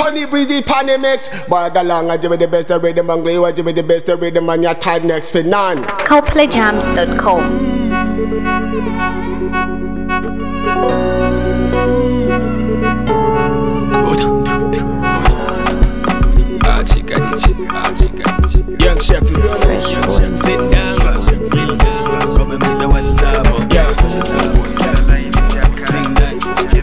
Tony Breezy Panimix. Bag along, I give it the best of rhythm and glue. I give it the best of rhythm and your time next for none. ColdplayJams.com. Young chef, you go there. Young chef, sit down. Come and Mr. What's up? Yeah. Sing that.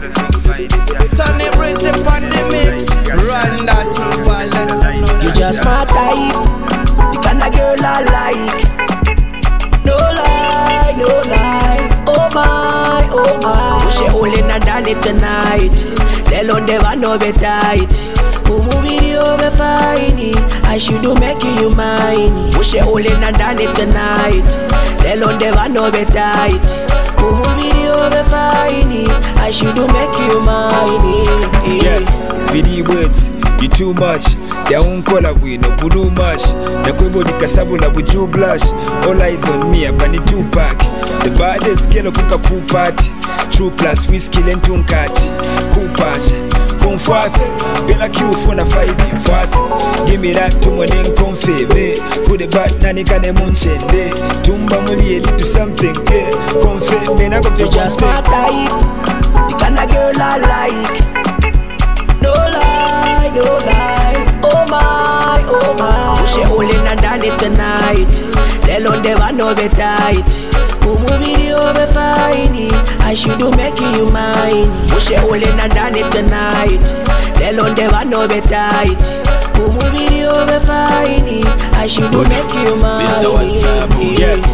Tony Breezy on the mix. Run that through violence. You just my type, the kind of girl I like. No lie, no lie. Oh my, oh my. Push it all in and done it tonight. They don't never know be tight. Who video be fine? I should do make you mine. Push it all in and done it tonight. They don't never know be tight. Who video be fine? I should do make you mine. Yes, for the words, you too much. They won't call away, no blue mash. The Kwebo di Kasabula with you blush. All eyes on me, up on the 2-pack. The baddest girl of a pool party. True plus whiskey and tunkati. Cool pash. Comfort, Bella Q for a 5 in fast. Give me that to money and comfy, me. Put the back, Nanika and Munchende. Tumba Muli, to something, yeah. Comfy, me, I got you just my type. The kind of girl I like. No lie, no lie. Oh my, oh my. Push it all in and done it tonight. They don't never know be tight. Who video be fine? I should do make you mine. Push it all in and done it tonight. They don't never know be tight. Who video be fine? I should do make you mine. Mr. Wasabu, yes.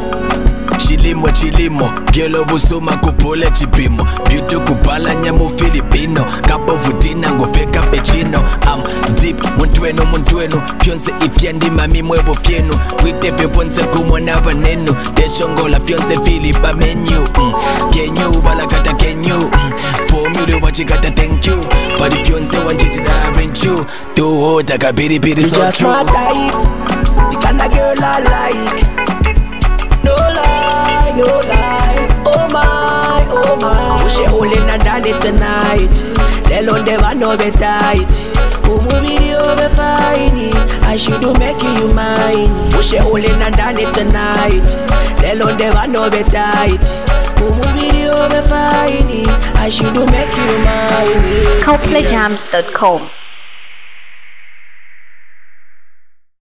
Chilimo, Gelo busuma kupole chipimo. Beauty kupala nyamo Filipino. Kapo vutina ngofeka pechino. I'm deep, muntwenu Pionse ifyandi mami mwebo fienu. Wite peponse kumona vanenu. Deshongola pionse Filipa menu. Kenyu, balakata kenyu. Formula wachikata thank you. But if Pionse wanjiti na aren't you. Do taka biri so just true. My type, the kind of girl I like. No lie, no lie. Oh my, oh my. Push it all in and done it tonight. They don't never know be tight. Who video be fine? I should do make you mine. Push it all in and done it tonight. They don't never know be tight. Who video be fine? I should do make you mine. ColdplayJams.com.